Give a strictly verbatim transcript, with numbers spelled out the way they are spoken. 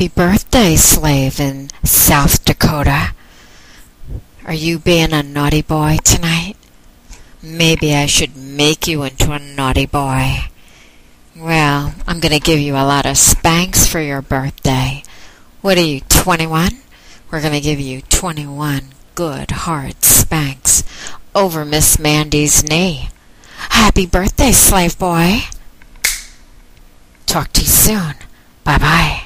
Happy birthday, slave in South Dakota. Are you being a naughty boy tonight? Maybe I should make you into a naughty boy. Well, I'm going to give you a lot of spanks for your birthday. What are you, twenty-one? We're going to give you twenty-one good hard spanks over Miss Mandy's knee. Happy birthday, slave boy. Talk to you soon. Bye-bye.